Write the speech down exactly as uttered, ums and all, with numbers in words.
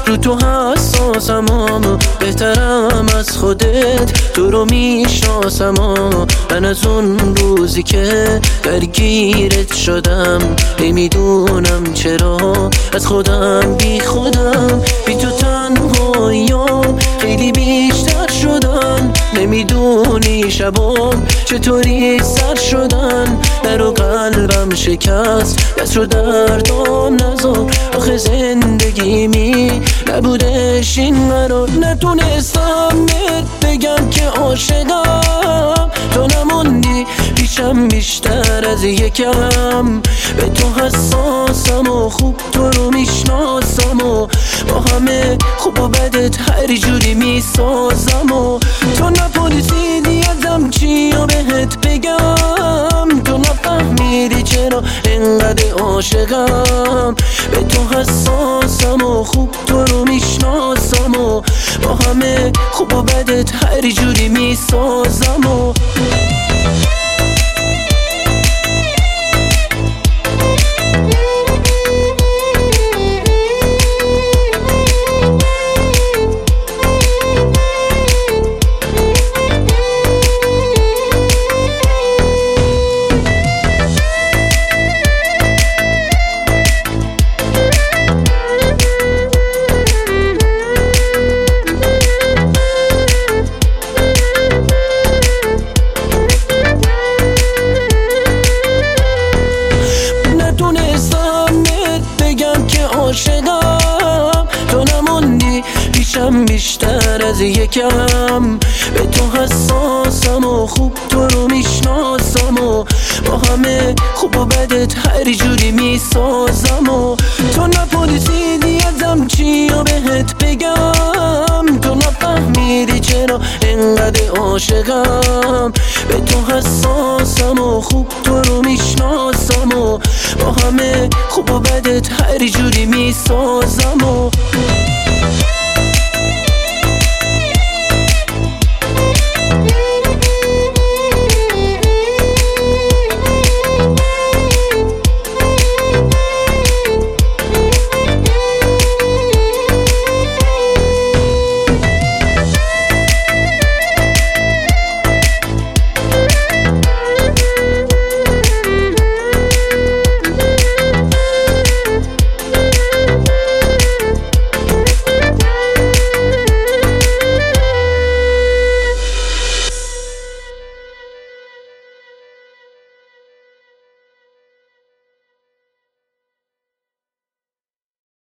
رو تو حساسم اما بهترم از خودت تو رو میشناسم. من از اون روزی که درگیرت شدم نمیدونم چرا از خودم بی خودم، بی تو تنهاییام خیلی بیشتر شدن. نمیدونی شبام چطوری سر شدن، در و قلبم شکست، دست رو دردام نذار. آخه زندگیمی نبودش این قرار، نتونستم بهت بگم که عاشقم. تو نموندی پیشم بیشتر از یکم، به تو حساسم و خوب تو رو میشناسم و با همه خوب و بدت هر جوری میسازم. و تو نپرسیدی ازم چی و بهت بگم، تو نفهمیدی چرا انقدر عاشقم. به تو حساسم و خوب تو رو میشناسم و با همه خوب و بدت هر جوری میسازم. و عاشقم، تو نموندی پیشم بیشتر از یکم، به تو حساسم و خوب تو رو میشناسم و با همه خوب و بدت هر جوری میسازم. و تو نپرسیدی ازم چی و بهت بگم، تو نفهمیدی چرا انقدر عاشقم. به تو حساسم و خوب تو رو میشناسم و با همه خوب و بدت هر جوری میسازم. و